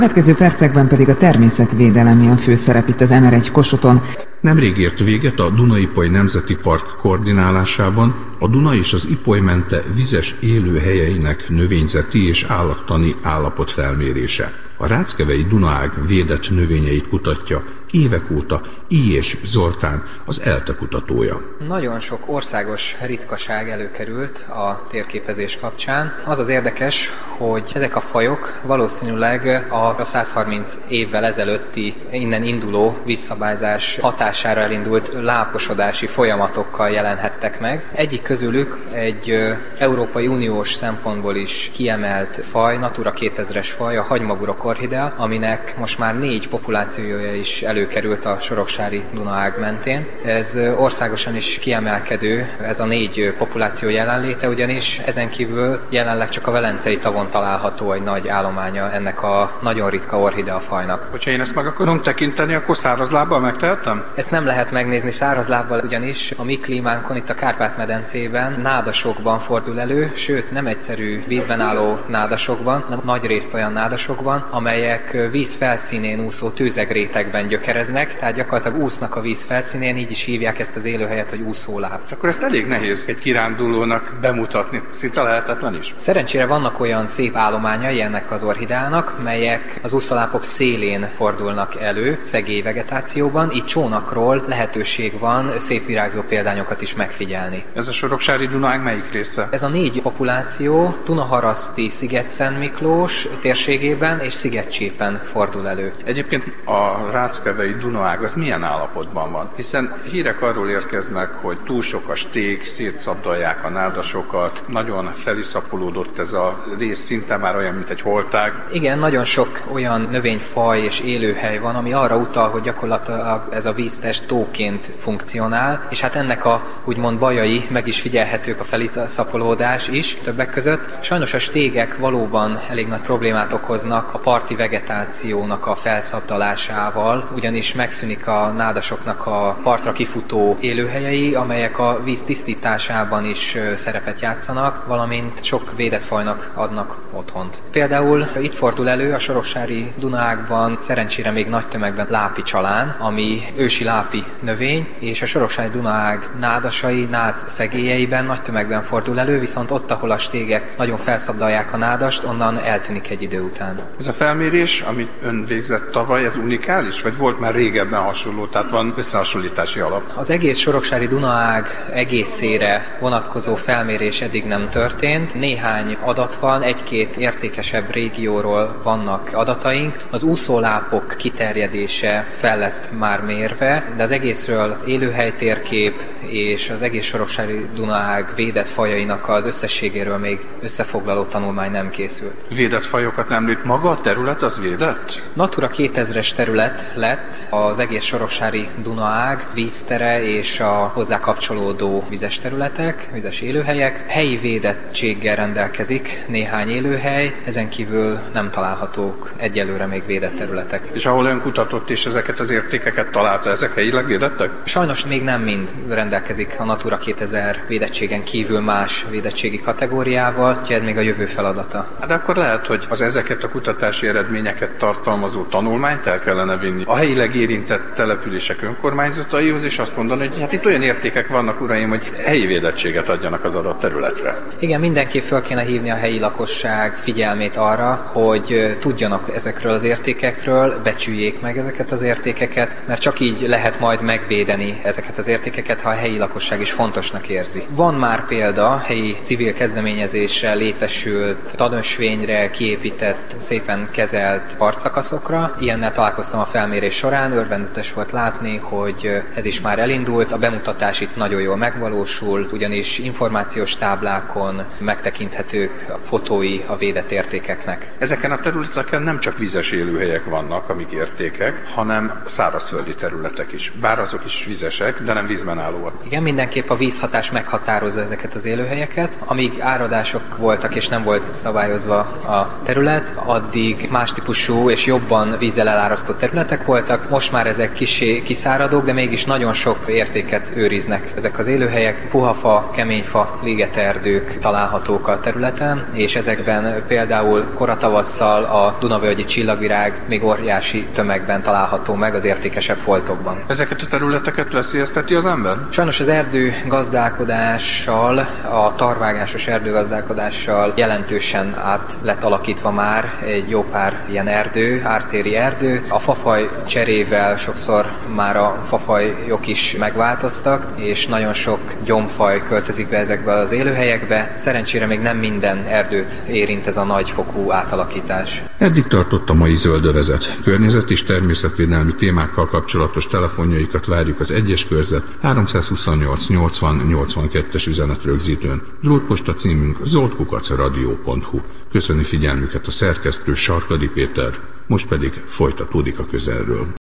Következő percekben pedig a természetvédelemi a főszerep itt az MR1 Kosoton. Nemrég ért véget a Duna-Ipoly Nemzeti Park koordinálásában a Duna és az Ipoly mente vizes élőhelyeinek növényzeti és állattani állapot felmérése. A Ráckevei Dunaág védett növényeit kutatja évek óta I. Zoltán, az ELTE kutatója. Nagyon sok országos ritkaság előkerült a térképezés kapcsán. Az az érdekes, hogy ezek a fajok valószínűleg a 130 évvel ezelőtti innen induló vízszabályzás hatására elindult láposodási folyamatokkal jelenhettek meg. Egyik közülük egy Európai Uniós szempontból is kiemelt faj, Natura 2000-es faj, a hagymagurok orchidea, aminek most már 4 populációja is előkerült a Soroksári Dunaág mentén. Ez országosan is kiemelkedő, ez a 4 populáció jelenléte, ugyanis ezen kívül jelenleg csak a Velencei tavon található egy nagy állománya ennek a nagyon ritka orchidea fajnak. Hogyha én ezt meg akarom tekinteni, akkor szárazlábbal megtehetem? Ezt nem lehet megnézni szárazlábbal, ugyanis a mi klímánkon itt a Kárpát-medencében nádasokban fordul elő, sőt nem egyszerű vízben álló nádasokban, hanem nagy részt olyan nádasokban, amelyek víz felszínén úszó tőzegrétegben gyökereznek, tehát gyakorlatilag úsznak a víz felszínén, így is hívják ezt az élőhelyet, hogy úszóláb. Akkor ezt elég nehéz egy kirándulónak bemutatni, szinte lehetetlen is. Szerencsére vannak olyan szép állományai ennek az orchideának, melyek az úszolápok szélén fordulnak elő, szegély vegetációban, így csónakról lehetőség van szép virágzó példányokat is megfigyelni. Ez a Soroksári Dunaág melyik része? Ez a 4 populáció Dunaharaszti Sziget-Szent Miklós térségében és Szigetcsépen fordul elő. Egyébként a Ráckevei Dunaág az milyen állapotban van? Hiszen hírek arról érkeznek, hogy túl sok a stég, szétszabdalják a nádasokat, nagyon feliszapolódott ez a rész, szinte már olyan, mint egy holtág. Igen, nagyon sok olyan növényfaj és élőhely van, ami arra utal, hogy gyakorlatilag ez a víztest tóként funkcionál, és hát ennek a úgymond bajai meg is figyelhetők, a feliszapolódás is többek között. Sajnos a stégek valóban elég nagy problémát okoznak a parti vegetációnak a felszabdalásával, ugyanis megszűnik a nádasoknak a partra kifutó élőhelyei, amelyek a víz tisztításában is szerepet játszanak, valamint sok védett fajnak adnak otthont. Például itt fordul elő a Soroksári Dunaágban szerencsére még nagy tömegben lápi csalán, ami ősi lápi növény, és a Soroksári Dunaág nádasai, nád szegélyeiben nagy tömegben fordul elő, viszont ott, ahol a stégek nagyon felszabdalják a nádast, onnan eltűnik egy idő után. Ez a felmérés, amit ön végzett tavaly, ez unikális, vagy volt már régebben hasonló, tehát van összehasonlítási alap? Az egész Soroksári Dunaág egészére vonatkozó felmérés eddig nem történt. Néhány adat van, 1-2 értékesebb régióról vannak adataink. Az úszólápok kiterjedése fel lett már mérve, de az egészről élőhelytérkép és az egész Soroksári Dunaág védett fajainak az összességéről még összefoglaló tanulmány nem készült. Védett fajokat nem említ maga a terület, az védett? Natura 2000-es terület lett az egész Soroksári Dunaág, víztere és a hozzá kapcsolódó vizes területek, vizes élőhelyek. Helyi védettséggel rendelkezik néhány élőhely, ezen kívül nem találhatók egyelőre még védett területek. És ahol ön kutatott és ezeket az értékeket találta, ezek helyileg védettek? Sajnos még nem mind rendelkezik a Natura 2000 védettségen kívül más védettségi kategóriával, úgyhogy ez még a jövő feladata. Hát akkor lehet, hogy az ezeket a kutatási eredményeket tartalmazó tanulmányt el kellene vinni a helyileg érintett települések önkormányzataihoz, és azt mondani, hogy hát itt olyan értékek vannak, uraim, hogy helyi védettséget adjanak az adott területre. Igen, mindenképp fel kéne hívni a helyi lakosság figyelmét arra, hogy tudjanak ezekről az értékekről, becsüljék meg ezeket az értékeket, mert csak így lehet majd megvédeni ezeket az értékeket, ha a helyi lakosság is fontosnak érzi. Van már példa helyi civil kezdeményezéssel létesült, tanösvényre kiépített, szépen kezelt partszakaszokra. Ilyennel találkoztam a felmérés során, örvendetes volt látni, hogy ez is már elindult, a bemutatás itt nagyon jól megvalósul, ugyanis információs táblákon megtekinthetők a fotói a védett értékeknek. Ezeken a területeken nem csak vizes élőhelyek vannak, amik értékek, hanem szárazföldi területek is. Bár azok is vizesek, de nem vízben állóak. dolog. Igen, mindenképp a vízhatás meghatározza ezeket az élőhelyeket. Amíg áradások voltak és nem volt szabályozva a terület, addig más típusú és jobban vízzel elárasztott területek voltak. Most már ezek kissé kiszáradók, de mégis nagyon sok értéket őriznek ezek az élőhelyek. Puhafa, keményfa, ligeterdők találhatók a területen, és ezekben például koratavasszal a Dunavölgyi csillagvirág még óriási tömegben található meg az értékesebb foltokban. Ezeket a területeket veszélyezteti az ember? Sajnos az erdőgazdálkodással, a tarvágásos erdőgazdálkodással jelentősen át lett alakítva már egy jó pár ilyen erdő, ártéri erdő. A fafaj cserével sokszor már a fafajok is megváltoztak, és nagyon sok gyomfaj költözik be ezekbe az élőhelyekbe. Szerencsére még nem minden erdőt érint ez a nagyfokú átalakítás. Eddig tartott a mai Zöldövezet. Környezet és természetvédelmi témákkal kapcsolatos telefonjaikat várjuk az 1-es körzet 328 80 82-es üzenetrögzítőn. Drótposta címünk zöldkukacradio.hu. Köszöni figyelmüket a szerkesztő Sarkadi Péter, most pedig folytatódik a Közelről.